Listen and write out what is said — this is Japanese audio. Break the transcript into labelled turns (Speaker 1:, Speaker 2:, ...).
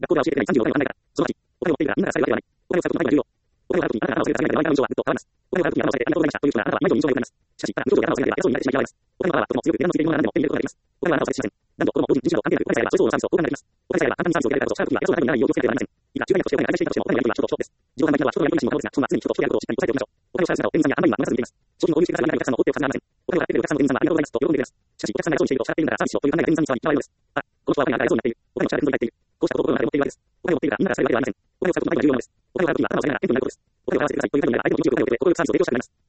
Speaker 1: 学校では教えてくれない36回の考えから、その8、お金を持っているからみんなが使うわけではない。お金を使うことが重要。お金を払うときにあなたが頭を教えてあなたの印象はぐっと変わります。お金を払うときにあなたを教えてありがとうございましたという人があなたは今以上に印象が良くなります。しかし、ただ無条件であなたを教えてありがとうになってしまいます。お金のパワーはとても強く、値段のついているものなら何でも手に入れることができます。お金はあなたを接しません。男女、子供、老人、自身と関係なく、お金さえあればそれ相応のサービスを交換ができます。お金さえあれば簡単にサービスを受けられたことを支払うときは偉そうなことにならないよう気をつけてはなりません。いくら中間としてお金が改善していたとしても、お金のやり取りは人と人です。自動販売機は人のやり取りしものですが、そんな常に人と人とやることをしっかり抑えておきましょう。お金を支払う姿を店員さんや販売員は皆さん見ています。商品を購入してくださいがないお客さんの怒っているお客さんではありません。お金を払ってくれるお客さんの店員さんはありがとうございますと喜んでいます。しかし、お客さんが偉そうにしていると支払っているんだからサービスしろという考えが店員さんに伝わります。あ、この人はお金があなたが偉そうになっている。お金を支払っていると言っている。こうしたことを心の中で持っているわけです。お金を持っているからみんなが使えるわけではありません。お金を使うことが今重要なのです。お金を払うときは頭を下げながら店舗になることです。お金を払わせてくださいというふうに言われたら相手も気持ちよくお金を受けて心よくサービスを提供したくなります。